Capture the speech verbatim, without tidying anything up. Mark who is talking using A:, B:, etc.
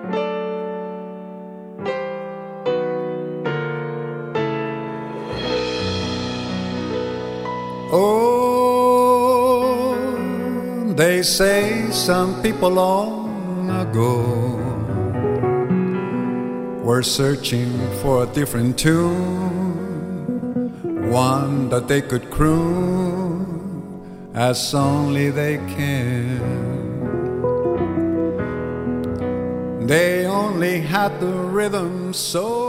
A: Oh, they say some people long ago were searching for a different tune, one that they could croon as only they can. They only had the rhythm so